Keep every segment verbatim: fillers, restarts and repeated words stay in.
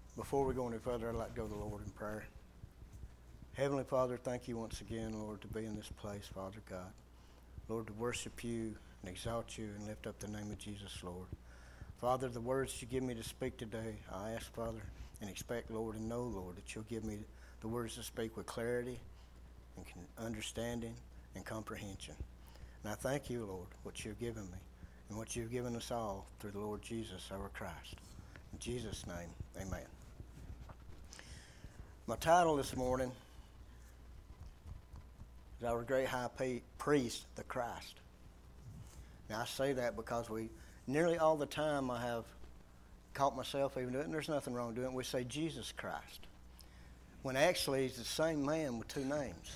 Before we go any further, I'd like to go to the Lord in prayer. Heavenly Father, thank you once again, Lord, to be in this place, Father God. Lord, to worship you and exalt you and lift up the name of Jesus, Lord. Father, the words you give me to speak today, I ask, Father, and expect, Lord, and know, Lord, that you'll give me the words to speak with clarity and understanding and comprehension. And I thank you, Lord, what you've given me and what you've given us all through the Lord Jesus, our Christ. In Jesus' name, amen. My title this morning is Our Great High Priest, the Christ. Now, I say that because we, nearly all the time I have caught myself even doing it, and there's nothing wrong doing it, we say Jesus Christ, when actually he's the same man with two names.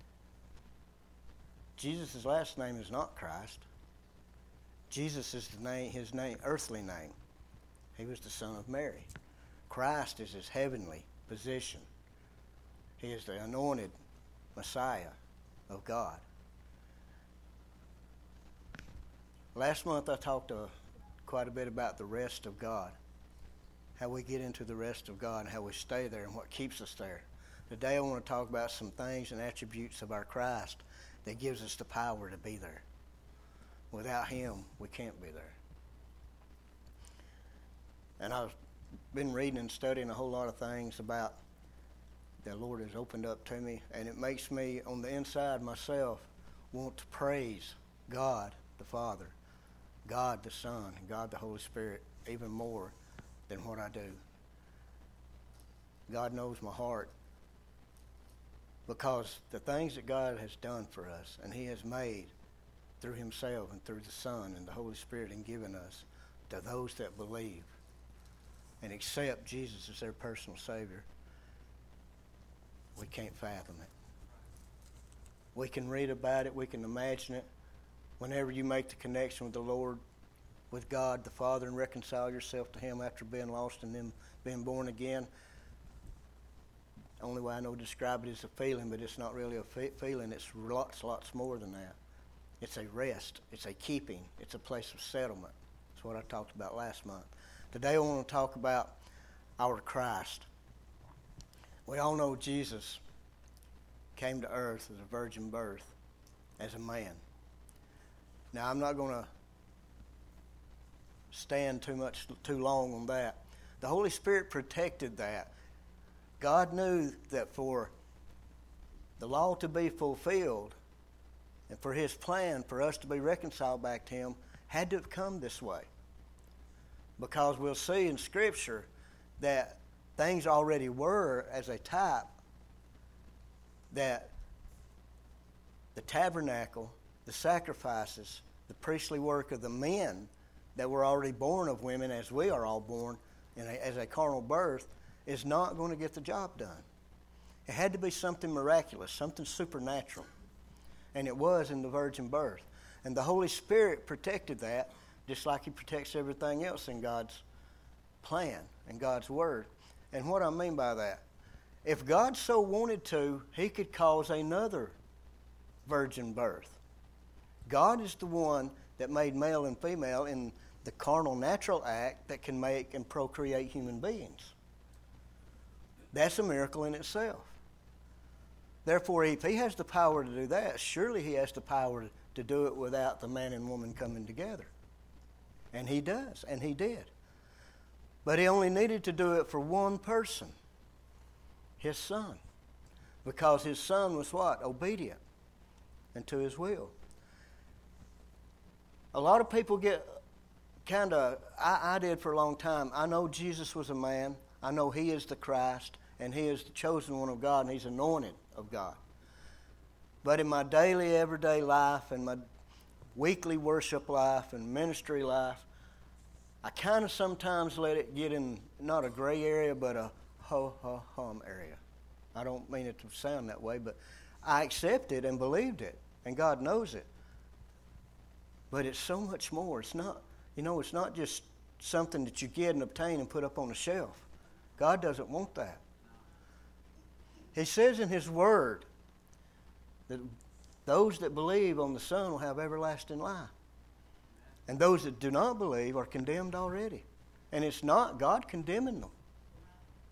Jesus' last name is not Christ. Jesus is the name, his name, earthly name. He was the son of Mary. Christ is his heavenly position. He is the anointed Messiah of God. Last month I talked uh, quite a bit about the rest of God, how we get into the rest of God and how we stay there and what keeps us there. Today I want to talk about some things and attributes of our Christ that gives us the power to be there. Without him, we can't be there. And I've been reading and studying a whole lot of things about the Lord has opened up to me, and it makes me, on the inside myself, want to praise God the Father, God the Son, and God the Holy Spirit even more than what I do. God knows my heart, because the things that God has done for us and he has made through himself and through the Son and the Holy Spirit and given us to those that believe and accept Jesus as their personal Savior, we can't fathom it. We can read about it, we can imagine it. Whenever you make the connection with the Lord, with God the Father, and reconcile yourself to him after being lost and then being born again, the only way I know to describe it is a feeling, but it's not really a fe- feeling. It's lots, lots more than that. It's a rest. It's a keeping. It's a place of settlement. That's what I talked about last month. Today I want to talk about our Christ. We all know Jesus came to earth as a virgin birth, as a man. Now, I'm not going to stand too much, too long on that. The Holy Spirit protected that. God knew that for the law to be fulfilled and for his plan for us to be reconciled back to him had to have come this way. Because we'll see in Scripture that things already were as a type, that the tabernacle, the sacrifices, the priestly work of the men that were already born of women, as we are all born in a, as a carnal birth, is not going to get the job done. It had to be something miraculous, something supernatural. And it was in the virgin birth. And the Holy Spirit protected that, just like he protects everything else in God's plan and God's word. And what I mean by that, if God so wanted to, he could cause another virgin birth. God is the one that made male and female in the carnal natural act that can make and procreate human beings. That's a miracle in itself. Therefore, if he has the power to do that, surely he has the power to do it without the man and woman coming together. And he does, and he did. But he only needed to do it for one person, his son. Because his son was what? Obedient and to his will. A lot of people get kind of, I, I did for a long time, I know Jesus was a man. I know he is the Christ, and he is the chosen one of God, and he's anointed of God. But in my daily, everyday life, and my weekly worship life and ministry life, I kind of sometimes let it get in, not a gray area, but a ho-ho-hum area. I don't mean it to sound that way, but I accepted and believed it, and God knows it. But it's so much more. It's not, you know, it's not just something that you get and obtain and put up on a shelf. God doesn't want that. He says in his word that those that believe on the Son will have everlasting life. And those that do not believe are condemned already. And it's not God condemning them.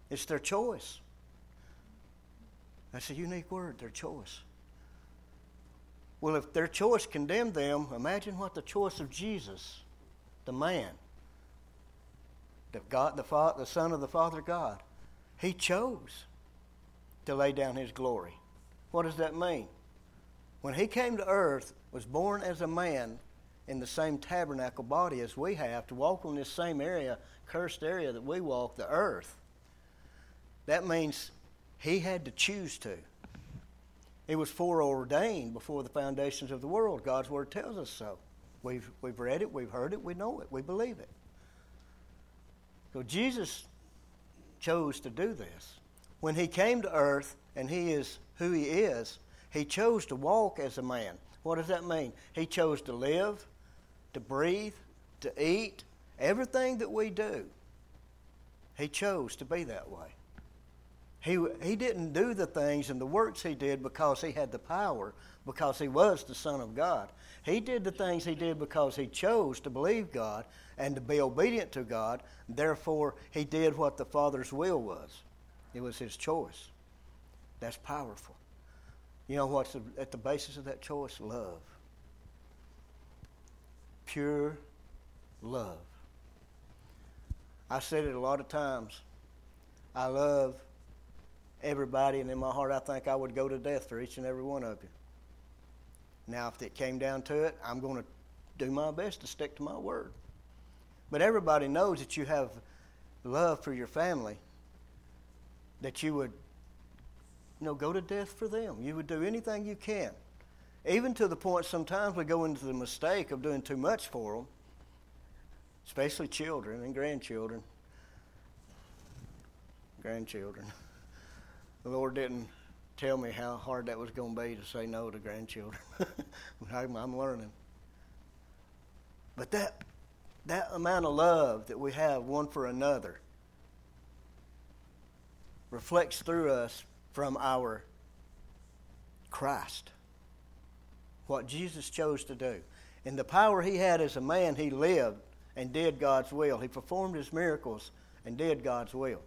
It's their choice. That's a unique word, their choice. Well, if their choice condemned them, imagine what the choice of Jesus, the man, the God, the Father, the Son of the Father God, he chose to lay down his glory. What does that mean? When he came to earth, was born as a man in the same tabernacle body as we have, to walk on this same area, cursed area that we walk, the earth. That means he had to choose to. It was foreordained before the foundations of the world. God's Word tells us so. We've, we've read it, we've heard it, we know it, we believe it. So Jesus chose to do this. When he came to earth, and he is who he is, he chose to walk as a man. What does that mean? He chose to live, to breathe, to eat, everything that we do. He chose to be that way. He, he didn't do the things and the works he did because he had the power, because he was the Son of God. He did the things he did because he chose to believe God and to be obedient to God. Therefore, he did what the Father's will was. It was his choice. That's powerful. You know what's at the basis of that choice? Love. Pure love. I said it a lot of times. I love everybody, and in my heart I think I would go to death for each and every one of you. Now, if it came down to it, I'm going to do my best to stick to my word. But everybody knows that you have love for your family, that you would, you know, go to death for them. You would do anything you can. Even to the point sometimes we go into the mistake of doing too much for them, especially children and grandchildren. Grandchildren. The Lord didn't tell me how hard that was going to be to say no to grandchildren. I'm, I'm learning. But that, that amount of love that we have one for another reflects through us from our Christ. What Jesus chose to do. In the power he had as a man, he lived and did God's will. He performed his miracles and did God's will.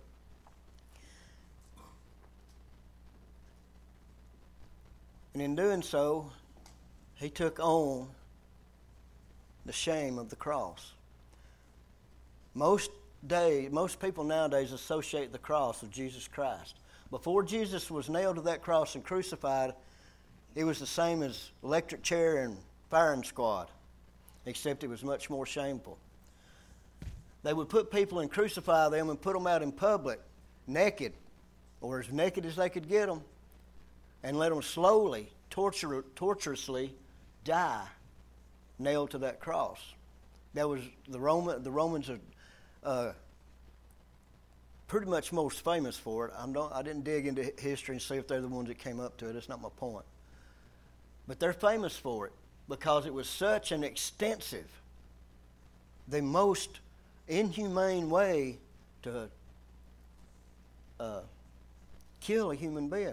And in doing so, he took on the shame of the cross. Most day, most people nowadays associate the cross with Jesus Christ. Before Jesus was nailed to that cross and crucified, it was the same as electric chair and firing squad, except it was much more shameful. They would put people and crucify them and put them out in public, naked, or as naked as they could get them, and let them slowly, torture, torturously die, nailed to that cross. That was the Roman. The Romans are uh, pretty much most famous for it. I'm not, I didn't dig into history and see if they're the ones that came up to it. That's not my point. But they're famous for it because it was such an extensive, the most inhumane way to uh, kill a human being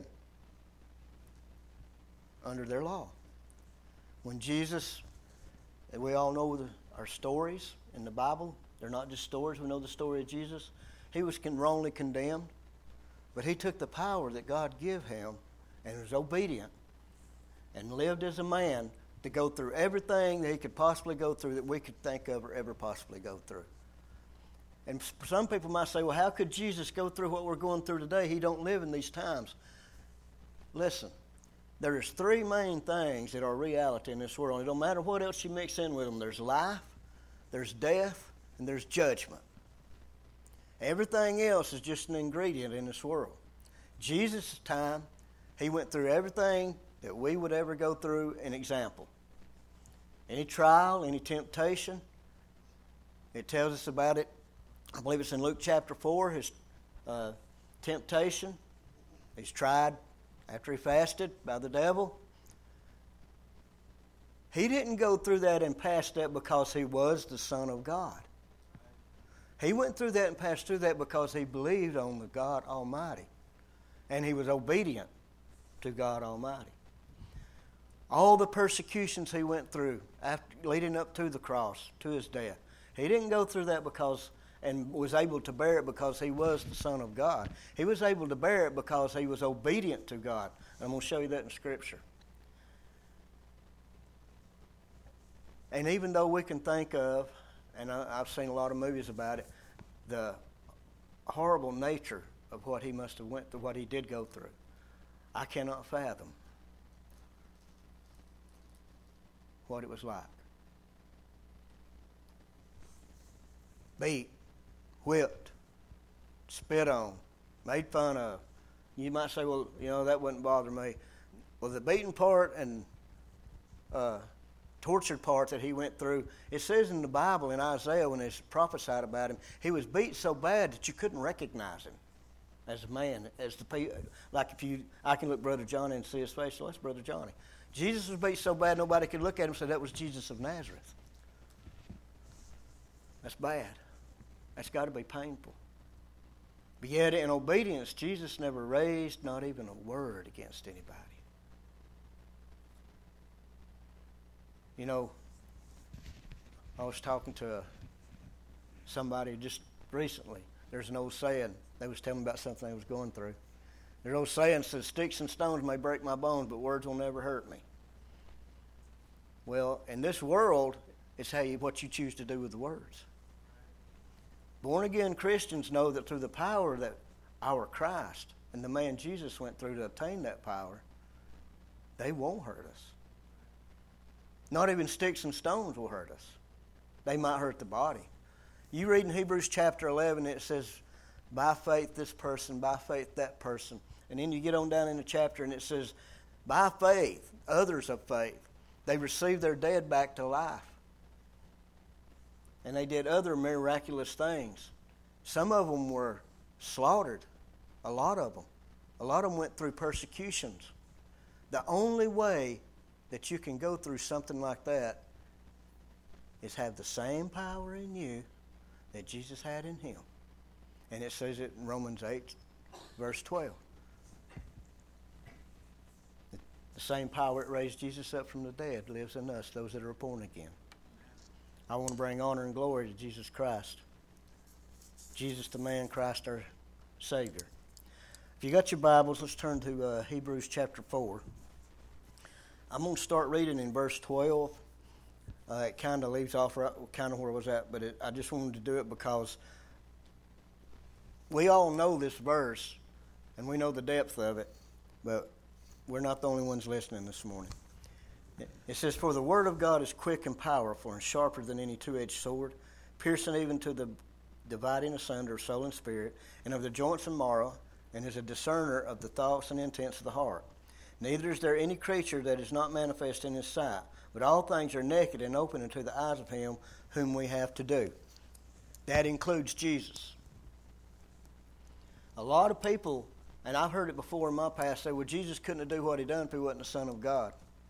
under their law. When Jesus, and we all know the, our stories in the Bible, they're not just stories, we know the story of Jesus. He was con- wrongly condemned, but he took the power that God gave him and was obedient and lived as a man to go through everything that he could possibly go through that we could think of or ever possibly go through. And some people might say, well, how could Jesus go through what we're going through today? He don't live in these times. Listen, there's three main things that are reality in this world. It don't matter what else you mix in with them. There's life, there's death, and there's judgment. Everything else is just an ingredient in this world. Jesus' time, he went through everything that we would ever go through. An example. Any trial, any temptation, it tells us about it. I believe it's in Luke chapter four, his uh, temptation. He's tried after he fasted by the devil. He didn't go through that and pass that because he was the Son of God. He went through that and passed through that because he believed on the God Almighty. And he was obedient to God Almighty. All the persecutions he went through after, leading up to the cross, to his death, he didn't go through that because and was able to bear it because he was the Son of God. He was able to bear it because he was obedient to God. I'm going to show you that in Scripture. And even though we can think of, and I, I've seen a lot of movies about it, the horrible nature of what he must have went through, what he did go through, I cannot fathom what it was like. Beat, whipped, spit on, made fun of. You might say, well, you know, that wouldn't bother me. Well, the beaten part and uh, tortured part that he went through, it says in the Bible, in Isaiah, when it's prophesied about him, he was beat so bad that you couldn't recognize him as a man, as the people. Like if you, I can look Brother Johnny and see his face, so that's Brother Johnny. Jesus was beat so bad nobody could look at him and say that was Jesus of Nazareth. That's bad. That's got to be painful. But yet in obedience, Jesus never raised not even a word against anybody. You know, I was talking to somebody just recently. There's an old saying. They was telling me about something they was going through. There's an old saying that says, sticks and stones may break my bones, but words will never hurt me. Well, in this world, it's how you, what you choose to do with the words. Born-again Christians know that through the power that our Christ and the man Jesus went through to obtain that power, they won't hurt us. Not even sticks and stones will hurt us. They might hurt the body. You read in Hebrews chapter eleven, it says, by faith this person, by faith that person. And then you get on down in the chapter and it says, by faith, others of faith, they received their dead back to life. And they did other miraculous things. Some of them were slaughtered. A lot of them. A lot of them went through persecutions. The only way that you can go through something like that is have the same power in you that Jesus had in him. And it says it in Romans eight, verse twelve. The same power that raised Jesus up from the dead lives in us, those that are born again. I want to bring honor and glory to Jesus Christ. Jesus the man, Christ our Savior. If you got your Bibles, let's turn to uh, Hebrews chapter four. I'm going to start reading in verse twelve. Uh, it kind of leaves off right, kind of where I was at, but it, I just wanted to do it because we all know this verse, and we know the depth of it, but we're not the only ones listening this morning. It says, for the word of God is quick and powerful and sharper than any two-edged sword, piercing even to the dividing asunder of soul and spirit, and of the joints and marrow, and is a discerner of the thoughts and intents of the heart. Neither is there any creature that is not manifest in his sight, but all things are naked and open unto the eyes of him whom we have to do. That includes Jesus. A lot of people, and I've heard it before in my past, say, well, Jesus couldn't have done what he done if he wasn't the Son of God.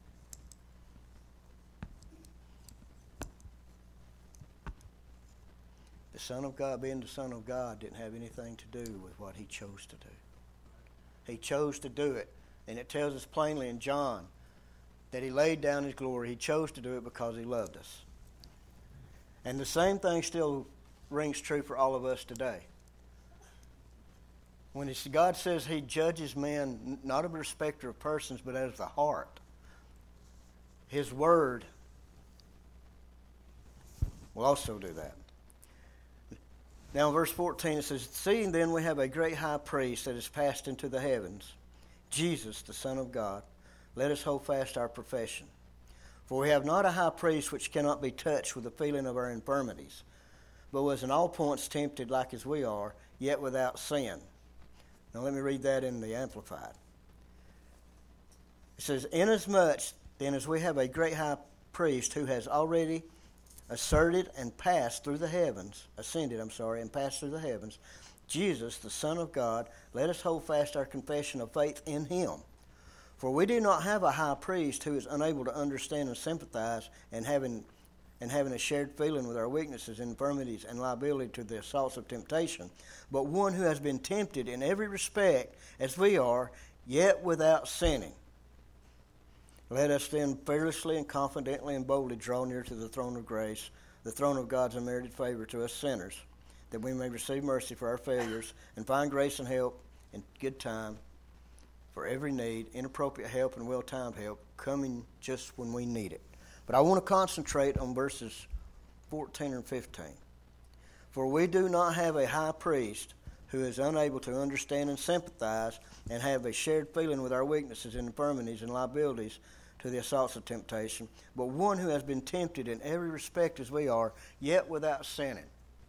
The Son of God, being the Son of God, didn't have anything to do with what he chose to do. He chose to do it. And it tells us plainly in John that he laid down his glory. He chose to do it because he loved us. And the same thing still rings true for all of us today. When it's, God says he judges men not of a respecter of persons, but as the heart, his word will also do that. Now in verse fourteen it says, seeing then we have a great high priest that is passed into the heavens, Jesus, the Son of God, let us hold fast our profession. For we have not a high priest which cannot be touched with the feeling of our infirmities, but was in all points tempted like as we are, yet without sin. Now let me read that in the Amplified. It says, inasmuch then as we have a great high priest who has already asserted and passed through the heavens, ascended, I'm sorry, and passed through the heavens, Jesus, the Son of God, let us hold fast our confession of faith in him. For we do not have a high priest who is unable to understand and sympathize and having and having a shared feeling with our weaknesses, infirmities, and liability to the assaults of temptation, but one who has been tempted in every respect as we are, yet without sinning. Let us then fearlessly and confidently and boldly draw near to the throne of grace, the throne of God's unmerited favor to us sinners, that we may receive mercy for our failures and find grace and help in good time for every need, inappropriate help and well-timed help coming just when we need it. But I want to concentrate on verses fourteen and fifteen. For we do not have a high priest who is unable to understand and sympathize and have a shared feeling with our weaknesses and infirmities and liabilities to the assaults of temptation, but one who has been tempted in every respect as we are, yet without sinning.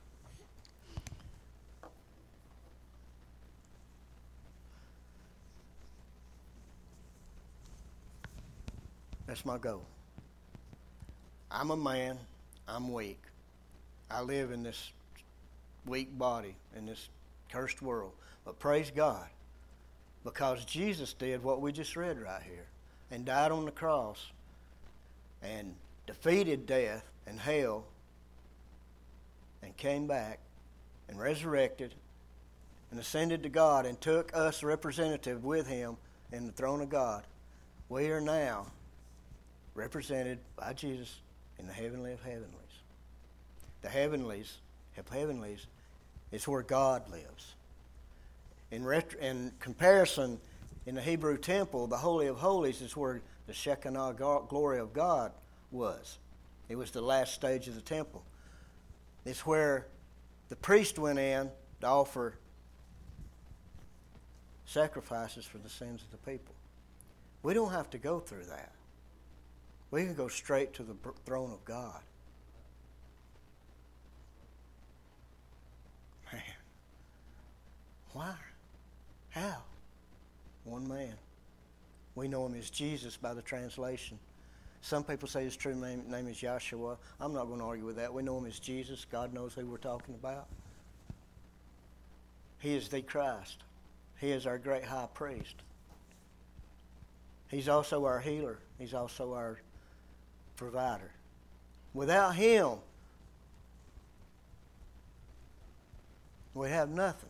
That's my goal. I'm a man. I'm weak. I live in this weak body, in this cursed world. But praise God, because Jesus did what we just read right here and died on the cross and defeated death and hell and came back and resurrected and ascended to God and took us representative with him in the throne of God. We are now represented by Jesus in the heavenly of heavenlies. The heavenlies of heavenlies is where God lives. In, ret- in comparison, in the Hebrew temple, the Holy of Holies is where the Shekinah glory of God was. It was the last stage of the temple. It's where the priest went in to offer sacrifices for the sins of the people. We don't have to go through that. We can go straight to the throne of God. Man. Why? How? One man. We know him as Jesus by the translation. Some people say his true name, name is Yahshua. I'm not going to argue with that. We know him as Jesus. God knows who we're talking about. He is the Christ. He is our great high priest. He's also our healer. He's also our provider. Without him, we have nothing.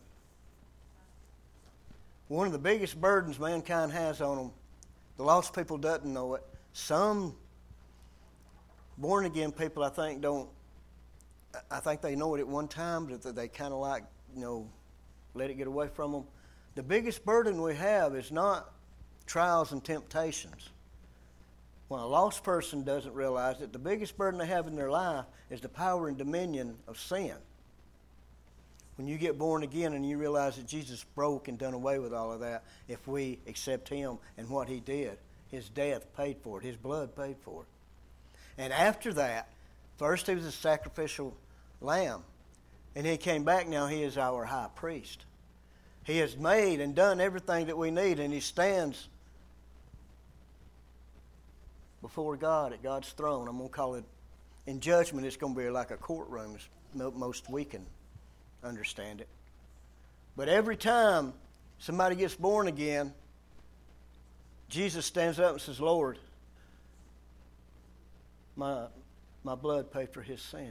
One of the biggest burdens mankind has on them, the lost people doesn't know it. Some born-again people, I think, don't, I think they know it at one time, but they kind of like, you know, let it get away from them. The biggest burden we have is not trials and temptations. When a lost person doesn't realize that the biggest burden they have in their life is the power and dominion of sin. When you get born again and you realize that Jesus broke and done away with all of that, if we accept him and what he did, his death paid for it, his blood paid for it. And after that, first he was a sacrificial lamb, and he came back. Now he is our high priest. He has made and done everything that we need, and he stands before God at God's throne. I'm going to call it, in judgment, it's going to be like a courtroom, as most we can understand it. But every time somebody gets born again, Jesus stands up and says, Lord, my, my blood paid for his sins.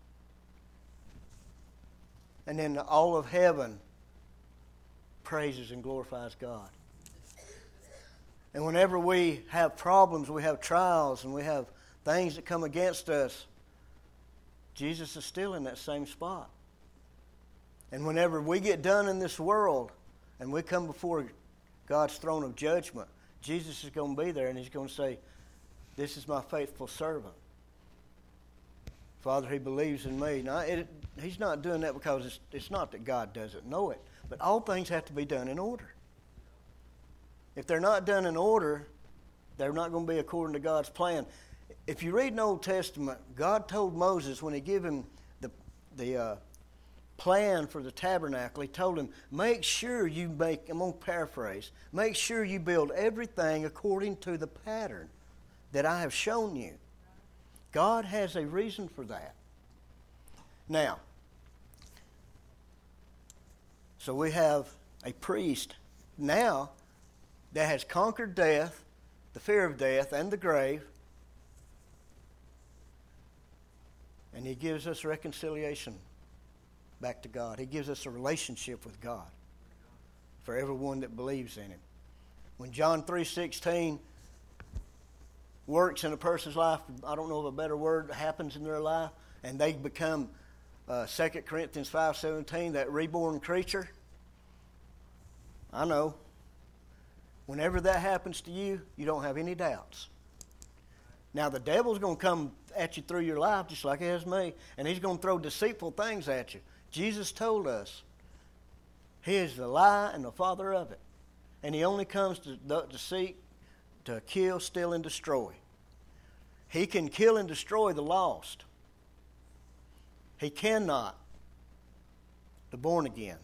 And then all of heaven praises and glorifies God. And whenever we have problems, we have trials, and we have things that come against us, Jesus is still in that same spot. And whenever we get done in this world and we come before God's throne of judgment, Jesus is going to be there, and he's going to say, this is my faithful servant. Father, he believes in me. Now, it, he's not doing that because it's, it's not that God doesn't know it, but all things have to be done in order. If they're not done in order, they're not going to be according to God's plan. If you read in the Old Testament, God told Moses when he gave him the, the uh, plan for the tabernacle, he told him, make sure you make, I'm going to paraphrase, make sure you build everything according to the pattern that I have shown you. God has a reason for that. Now, so we have a priest now that has conquered death, the fear of death, and the grave. And he gives us reconciliation back to God. He gives us a relationship with God for everyone that believes in him. When John three sixteen works in a person's life, I don't know of a better word, happens in their life, and they become uh, Second Corinthians five seventeen, that reborn creature? I know. Whenever that happens to you, you don't have any doubts. Now, the devil's going to come at you through your life just like he has me, and he's going to throw deceitful things at you. Jesus told us he is the lie and the father of it. And he only comes to, to seek, to kill, steal, and destroy. He can kill and destroy the lost. He cannot the born again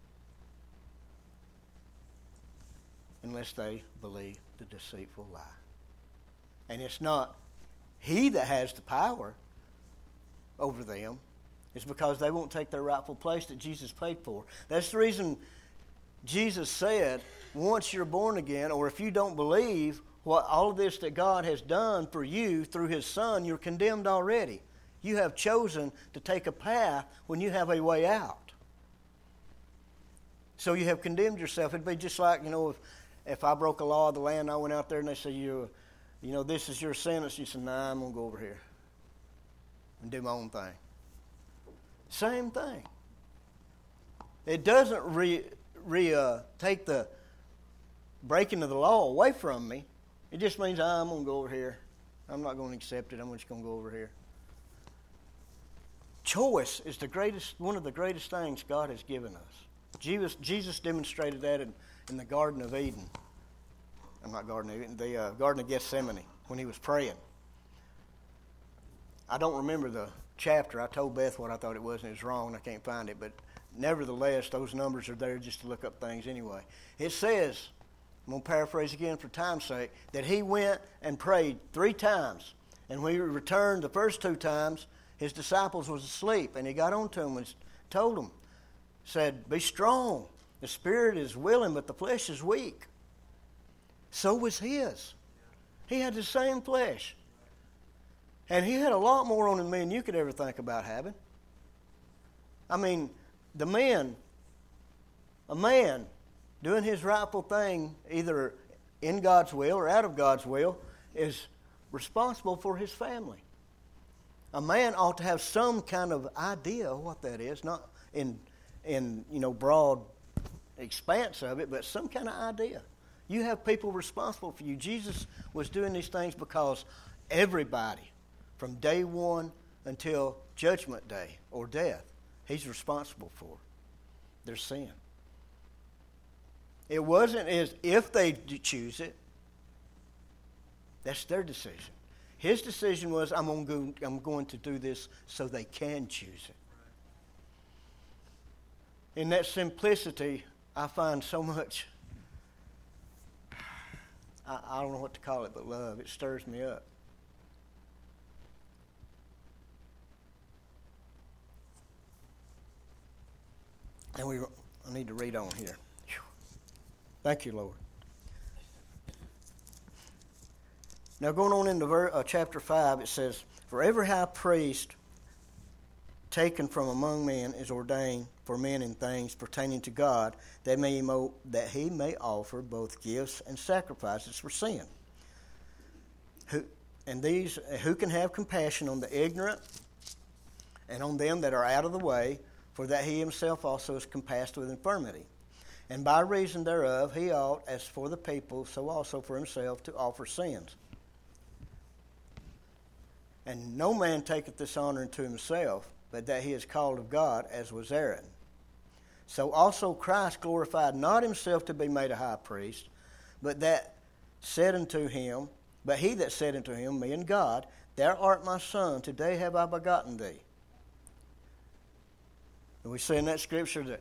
unless they believe the deceitful lie. And it's not he that has the power over them. It's because they won't take their rightful place that Jesus paid for. That's the reason Jesus said, once you're born again, or if you don't believe what all of this that God has done for you through His Son, you're condemned already. You have chosen to take a path when you have a way out. So you have condemned yourself. It'd be just like, you know, if, if I broke a law of the land, I went out there and they say, you, you know, this is your sentence. You said, nah, I'm going to go over here and do my own thing. Same thing. It doesn't re, re uh, take the breaking of the law away from me. It just means ah, I'm going to go over here. I'm not going to accept it. I'm just going to go over here. Choice is the greatest, one of the greatest things God has given us. Jesus, Jesus demonstrated that in, in the Garden of Eden. I'm not Garden of Eden, the uh, Garden of Gethsemane when He was praying. I don't remember the chapter. I told Beth what I thought it was, and it was wrong. I can't find it, but nevertheless, those numbers are there just to look up things anyway. It says, I'm going to paraphrase again for time's sake, that He went and prayed three times, and when He returned the first two times, His disciples was asleep, and He got on to them and told them, said, be strong. The spirit is willing, but the flesh is weak. So was His. He had the same flesh. And He had a lot more on Him than you could ever think about having. I mean, the man, a man doing his rightful thing, either in God's will or out of God's will, is responsible for his family. A man ought to have some kind of idea of what that is, not in, in you know, broad expanse of it, but some kind of idea. You have people responsible for you. Jesus was doing these things because everybody, from day one until judgment day or death, He's responsible for their sin. It wasn't as if they choose it. That's their decision. His decision was, I'm going to go, I'm going to do this so they can choose it. In that simplicity, I find so much, I, I don't know what to call it, but love. It stirs me up. And we, I need to read on here. Whew. Thank you, Lord. Now, going on into ver, uh, chapter five, it says, for every high priest taken from among men is ordained for men in things pertaining to God, that, may mo- that he may offer both gifts and sacrifices for sin. Who, and these, who can have compassion on the ignorant and on them that are out of the way, for that he himself also is compassed with infirmity. And by reason thereof he ought, as for the people, so also for himself, to offer sins. And no man taketh this honor unto himself, but that he is called of God, as was Aaron. So also Christ glorified not himself to be made a high priest, but that said unto him, but he that said unto him, me and God, thou art my son, today have I begotten thee. And we see in that scripture that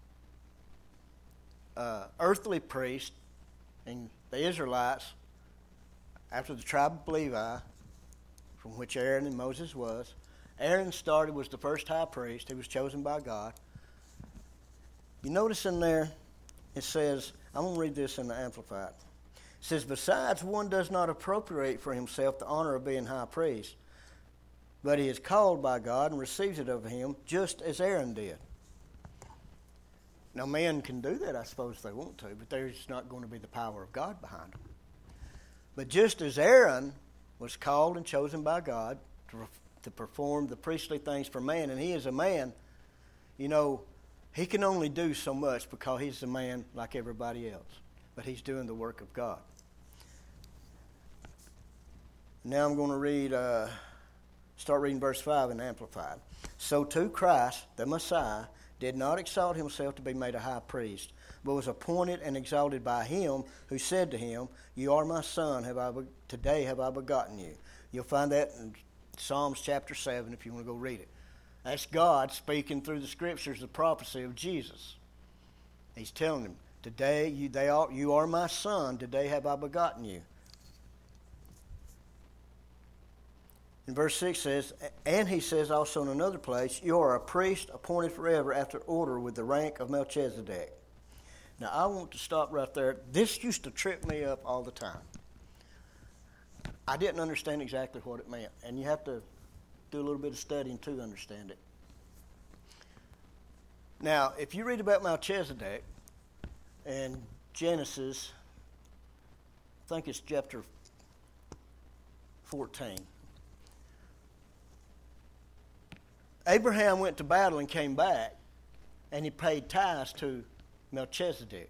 uh, earthly priests and the Israelites, after the tribe of Levi, from which Aaron and Moses was, Aaron started, was the first high priest. He was chosen by God. You notice in there, it says, I'm going to read this in the Amplified. It says, besides, one does not appropriate for himself the honor of being high priest, but he is called by God and receives it of him, just as Aaron did. Now, men can do that, I suppose, if they want to, but there's not going to be the power of God behind them. But just as Aaron was called and chosen by God to to perform the priestly things for man. And he is a man, you know, he can only do so much because he's a man like everybody else. But he's doing the work of God. Now I'm going to read, uh, start reading verse five in Amplified. So too Christ, the Messiah, did not exalt himself to be made a high priest, but was appointed and exalted by him who said to him, You are my son, have I be- today have I begotten you. You'll find that in Psalms chapter seven if you want to go read it. That's God speaking through the scriptures, the prophecy of Jesus. He's telling him, Today you, they are, you are my son, today have I begotten you. In verse six says, and he says also in another place, You are a priest appointed forever after order with the rank of Melchizedek. Now I want to stop right there. This used to trip me up all the time. I didn't understand exactly what it meant, and you have to do a little bit of studying to understand it. Now, if you read about Melchizedek in Genesis, I think it's chapter fourteen. Abraham went to battle and came back, and he paid tithes to Melchizedek.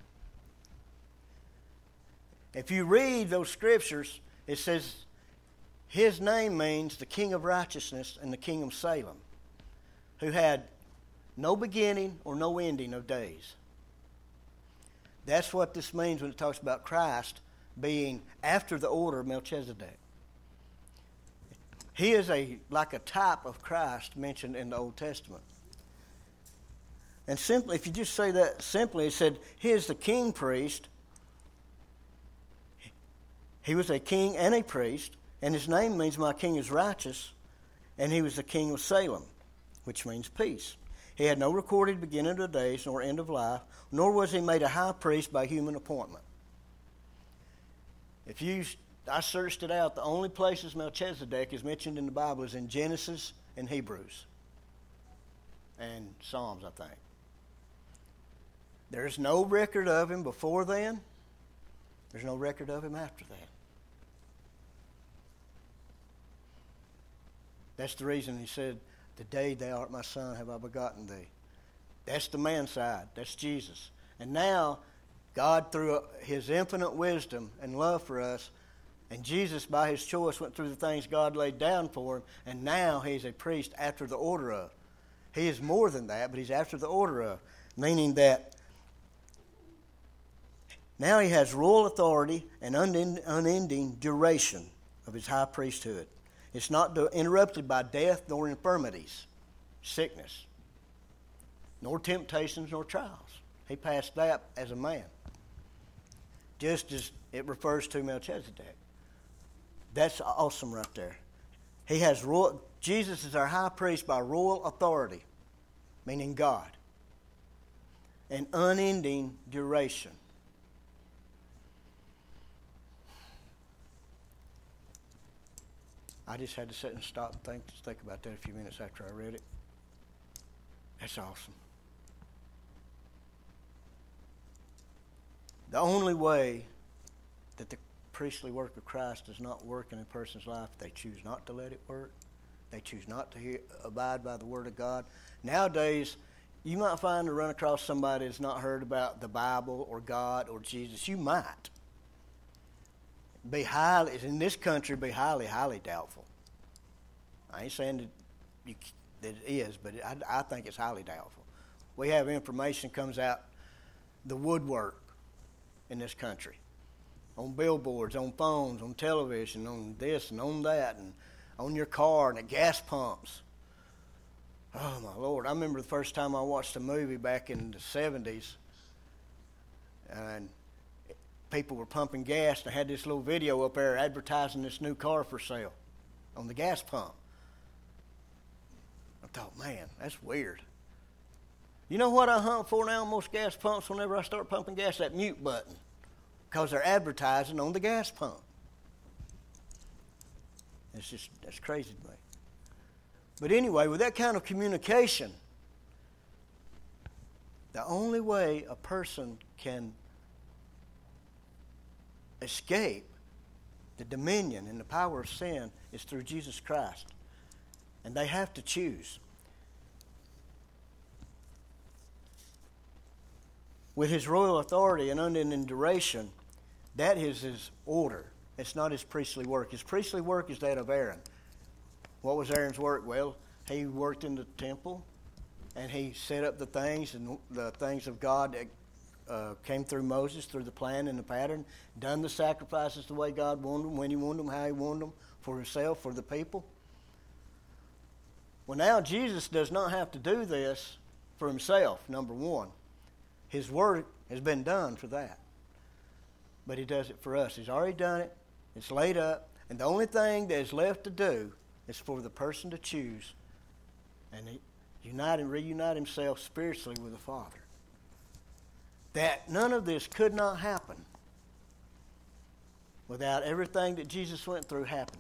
If you read those scriptures, it says his name means the King of Righteousness and the King of Salem, who had no beginning or no ending of days. That's what this means when it talks about Christ being after the order of Melchizedek. He is a like a type of Christ mentioned in the Old Testament. And simply, if you just say that simply, it said, He is the king priest. He was a king and a priest, and his name means my king is righteous, and he was the king of Salem, which means peace. He had no recorded beginning of days nor end of life, nor was he made a high priest by human appointment. If you, I searched it out, the only places Melchizedek is mentioned in the Bible is in Genesis and Hebrews and Psalms, I think. There's no record of him before then. There's no record of him after that. That's the reason he said, Today thou art my son, have I begotten thee. That's the man side. That's Jesus. And now, God, through his infinite wisdom and love for us, and Jesus, by his choice, went through the things God laid down for him, and now he's a priest after the order of. He is more than that, but he's after the order of, meaning that now he has royal authority and unending duration of his high priesthood. It's not interrupted by death nor infirmities, sickness, nor temptations nor trials. He passed that as a man, just as it refers to Melchizedek. That's awesome right there. He has royal, Jesus is our high priest by royal authority, meaning God, and unending duration. I just had to sit and stop and think, think about that a few minutes after I read it. That's awesome. The only way that the priestly work of Christ does not work in a person's life, they choose not to let it work. They choose not to hear, abide by the Word of God. Nowadays, you might find to run across somebody that's not heard about the Bible or God or Jesus. You might. Be highly, in this country, be highly, highly doubtful. I ain't saying that, you, that it is, but I, I think it's highly doubtful. We have information comes out the woodwork in this country, on billboards, on phones, on television, on this and on that, and on your car and at gas pumps. Oh, my Lord. I remember the first time I watched a movie back in the seventies, and people were pumping gas, and I had this little video up there advertising this new car for sale on the gas pump. I thought, man, that's weird. You know what I hunt for now on most gas pumps whenever I start pumping gas? That mute button, because they're advertising on the gas pump. It's just, that's crazy to me. But anyway, with that kind of communication, the only way a person can escape the dominion and the power of sin is through Jesus Christ. And they have to choose. With his royal authority and unending duration, that is his order. It's not his priestly work. His priestly work is that of Aaron. What was Aaron's work? Well, he worked in the temple, and he set up the things and the things of God that uh, came through Moses, through the plan and the pattern, done the sacrifices the way God wanted them, when he wanted them, how he wanted them, for himself, for the people. Well, now Jesus does not have to do this for himself, number one. His work has been done for that. But he does it for us. He's already done it. It's laid up. And the only thing that is left to do is for the person to choose and unite and reunite himself spiritually with the Father. That none of this could not happen without everything that Jesus went through happening.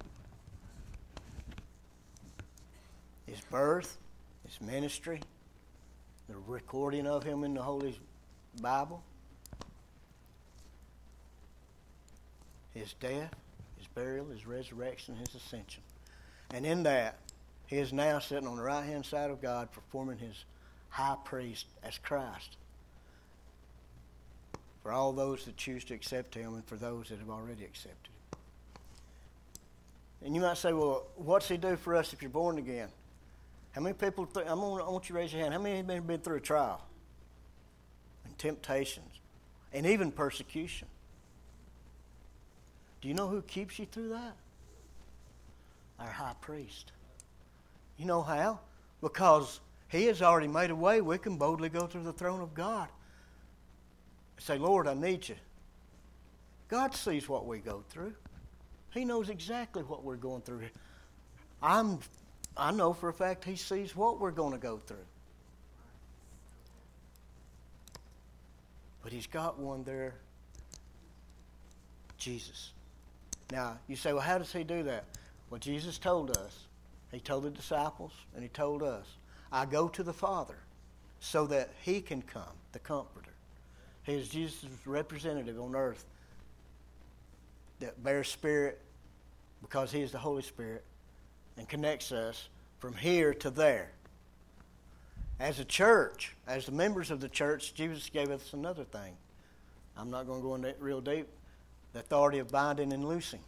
His birth, his ministry, the recording of him in the Holy Bible, his death, his burial, his resurrection, his ascension. And in that, he is now sitting on the right-hand side of God performing his high priest as Christ for all those that choose to accept him and for those that have already accepted him. And you might say, well, what's he do for us if you're born again? How many people, th- I'm gonna, I want you to raise your hand, how many have been through a trial and temptations and even persecution? Do you know who keeps you through that? Our high priest. You know how? Because he has already made a way. We can boldly go to the throne of God and say, Lord, I need you. God sees what we go through. He knows exactly what we're going through. I'm, I know for a fact he sees what we're going to go through. But he's got one there, Jesus. Now, you say, well, how does he do that? Well, Jesus told us. He told the disciples, and he told us, I go to the Father so that he can come, the Comforter. He is Jesus' representative on earth that bears Spirit because he is the Holy Spirit and connects us from here to there. As a church, as the members of the church, Jesus gave us another thing. I'm not going to go into it real deep. The authority of binding and loosing.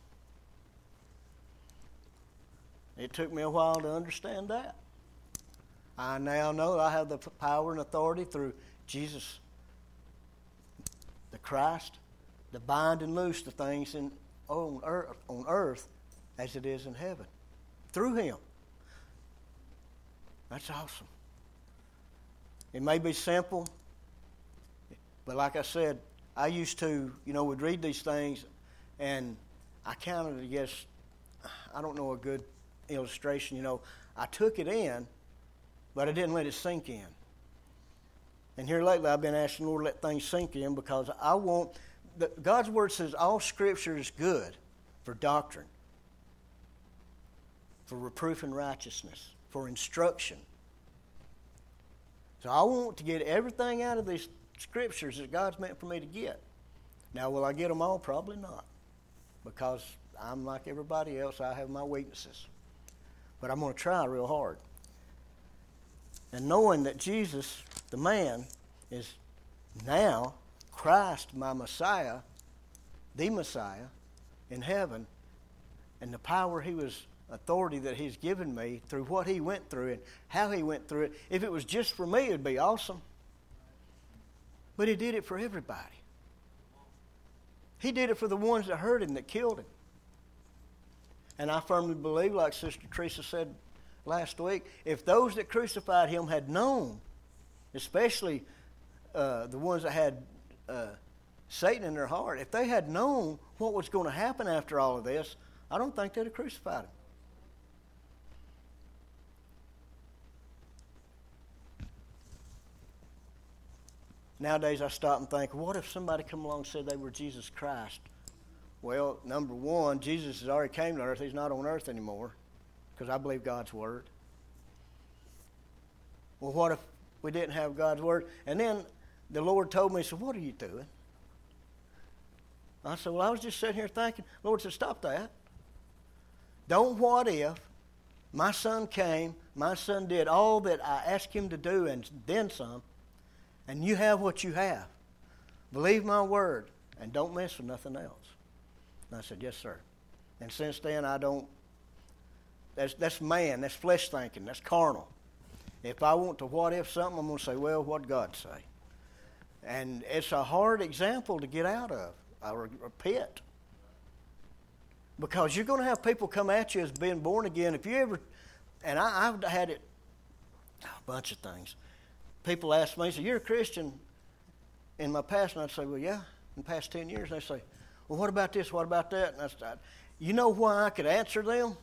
It took me a while to understand that. I now know I have the power and authority through Jesus, the Christ, to bind and loose the things in, on, earth, on earth as it is in heaven. Through him. That's awesome. It may be simple, but like I said, I used to, you know, would read these things, and I counted, I guess, I don't know a good illustration, you know. I took it in, but I didn't let it sink in. And here lately I've been asking the Lord to let things sink in because I want, the, God's Word says all Scripture is good for doctrine, for reproof in righteousness, for instruction. So I want to get everything out of these Scriptures that God's meant for me to get. Now, will I get them all? Probably not. Because I'm like everybody else. I have my weaknesses. But I'm going to try real hard. And knowing that Jesus, the man, is now Christ, my Messiah, the Messiah, in heaven, and the power he was, authority that he's given me through what he went through and how he went through it. If it was just for me, it would be awesome. But he did it for everybody. He did it for the ones that hurt him, that killed him. And I firmly believe, like Sister Teresa said last week, if those that crucified him had known, especially uh, the ones that had uh, Satan in their heart, if they had known what was going to happen after all of this, I don't think they'd have crucified him. Nowadays I stop and think, what if somebody come along and said they were Jesus Christ? Well, number one, Jesus has already came to earth. He's not on earth anymore because I believe God's Word. Well, what if we didn't have God's Word? And then the Lord told me, so what are you doing? I said, well, I was just sitting here thinking. The Lord said, stop that. Don't what if. My son came, my son did all that I asked him to do and then some, and you have what you have. Believe my word and don't mess with nothing else. And I said, yes, sir. And since then, I don't, that's, that's man, that's flesh thinking, that's carnal. If I want to what if something, I'm going to say, well, what'd God say? And it's a hard example to get out of, a, a pit. Because you're going to have people come at you as being born again. If you ever, and I, I've had it, a bunch of things. People ask me, say, you're a Christian in my past? And I'd say, well, yeah, in the past ten years. And they say, well, what about this, what about that? And I said, you know why I could answer them?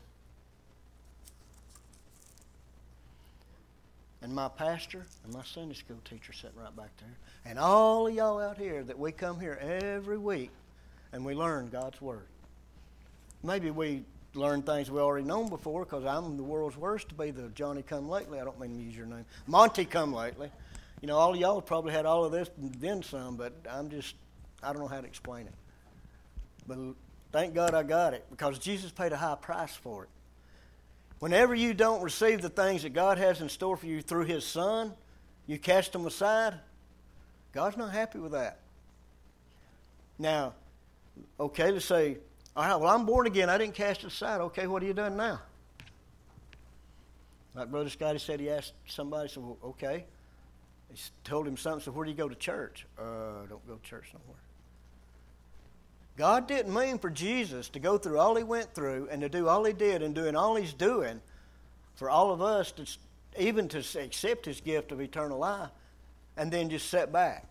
And my pastor and my Sunday school teacher sitting right back there. And all of y'all out here that we come here every week and we learn God's Word. Maybe we learn things we already known before, because I'm the world's worst to be the Johnny come lately. I don't mean to use your name. Monty come lately. You know, all of y'all probably had all of this and then some, but I'm just, I don't know how to explain it. But thank God I got it, because Jesus paid a high price for it. Whenever you don't receive the things that God has in store for you through His Son, you cast them aside, God's not happy with that. Now, okay, let's say, all right, well, I'm born again. I didn't cast it aside. Okay, what are you doing now? Like Brother Scotty said, he asked somebody, said, well, okay. He told him something, said, where do you go to church? Uh, don't go to church nowhere. God didn't mean for Jesus to go through all He went through and to do all He did and doing all He's doing for all of us to even to accept His gift of eternal life and then just sit back.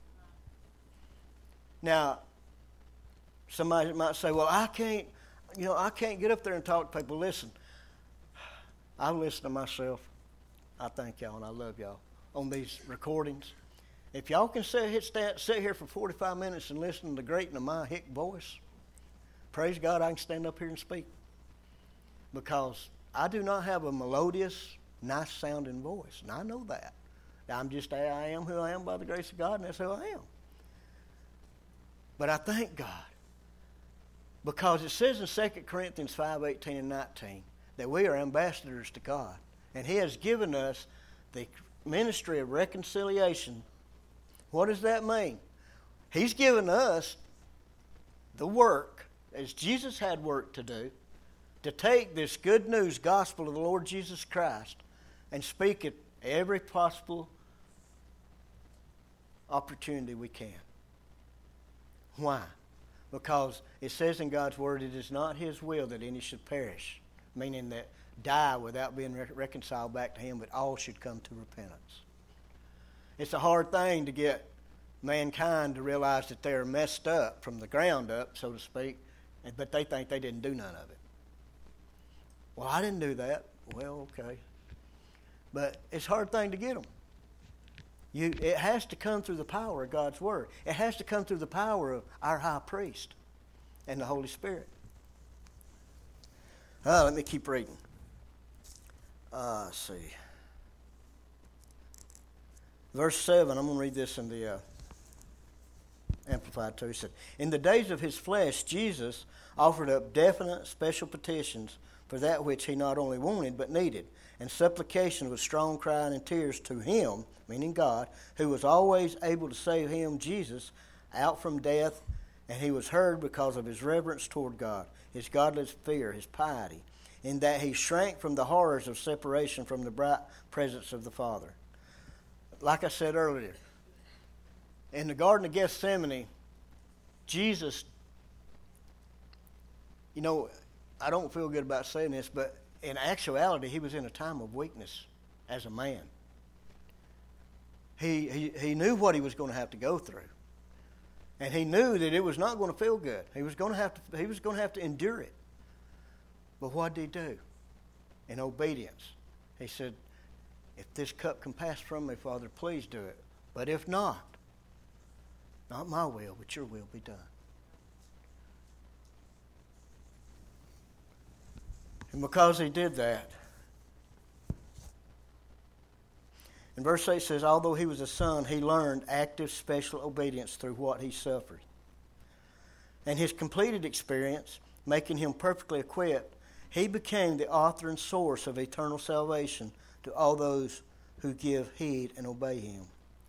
Now, somebody might say, well, I can't, you know, I can't get up there and talk to people. Listen, I listen to myself. I thank y'all and I love y'all on these recordings. If y'all can sit, stand, sit here for forty-five minutes and listen to the grating of my hick voice, praise God, I can stand up here and speak. Because I do not have a melodious, nice-sounding voice, and I know that. I'm just, I am who I am by the grace of God, and that's who I am. But I thank God. Because it says in Second Corinthians five, eighteen and nineteen that we are ambassadors to God. And He has given us the ministry of reconciliation. What does that mean? He's given us the work, as Jesus had work to do, to take this good news gospel of the Lord Jesus Christ and speak it every possible opportunity we can. Why? Because it says in God's Word, it is not His will that any should perish, meaning that die without being re- reconciled back to Him, but all should come to repentance. It's a hard thing to get mankind to realize that they're messed up from the ground up, so to speak, but they think they didn't do none of it. Well, I didn't do that. Well, okay. But it's a hard thing to get them. You, it has to come through the power of God's Word. It has to come through the power of our high priest and the Holy Spirit. Uh, let me keep reading. Uh, let's see. Verse seven, I'm going to read this in the uh, Amplified too. He said, in the days of His flesh, Jesus offered up definite special petitions for that which He not only wanted but needed, and supplication with strong crying and tears to Him, meaning God, who was always able to save Him, Jesus, out from death, and He was heard because of His reverence toward God, His godless fear, His piety, in that He shrank from the horrors of separation from the bright presence of the Father. Like I said earlier, in the Garden of Gethsemane, Jesus, you know, I don't feel good about saying this, but in actuality, He was in a time of weakness as a man. He, he, he knew what He was going to have to go through. And He knew that it was not going to feel good. He was going to have to, he was going to have to endure it. But what did He do? In obedience, He said, if this cup can pass from me, Father, please do it. But if not, not my will, but your will be done. And because He did that, in verse eight says, although He was a son, He learned active special obedience through what He suffered. And His completed experience, making Him perfectly equipped, He became the author and source of eternal salvation to all those who give heed and obey Him.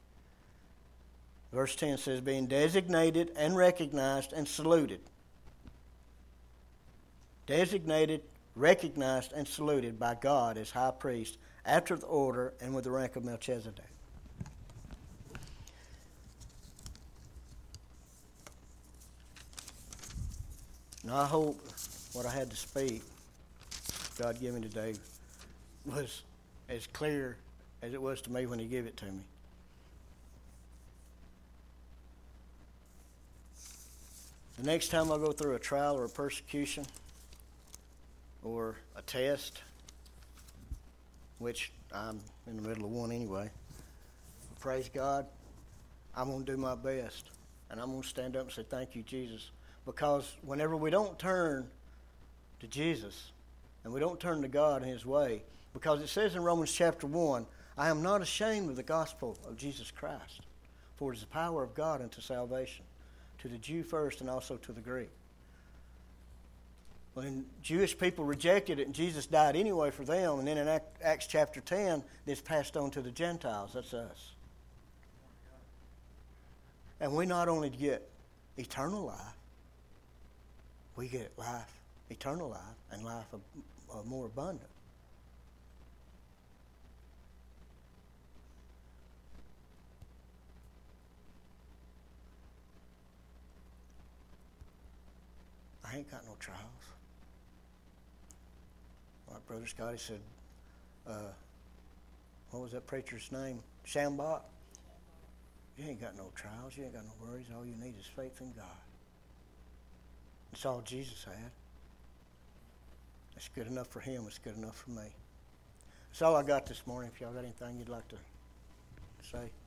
Verse ten says, being designated and recognized and saluted. Designated, recognized, and saluted by God as high priest after the order and with the rank of Melchizedek. Now I hope what I had to speak, God gave me today, was as clear as it was to me when He gave it to me. The next time I go through a trial or a persecution or a test, which I'm in the middle of one anyway, praise God, I'm going to do my best. And I'm going to stand up and say, thank you, Jesus. Because whenever we don't turn to Jesus and we don't turn to God and His way, because it says in Romans chapter one, I am not ashamed of the gospel of Jesus Christ, for it is the power of God unto salvation, to the Jew first and also to the Greek. When Jewish people rejected it and Jesus died anyway for them, and then in Acts chapter ten, it's passed on to the Gentiles. That's us. And we not only get eternal life, we get life, eternal life, and life of, of more abundant. I ain't got no trials. Like Brother Scotty said, uh, what was that preacher's name? Shambach. You ain't got no trials. You ain't got no worries. All you need is faith in God. That's all Jesus had. It's good enough for Him. It's good enough for me. That's all I got this morning. If y'all got anything you'd like to say.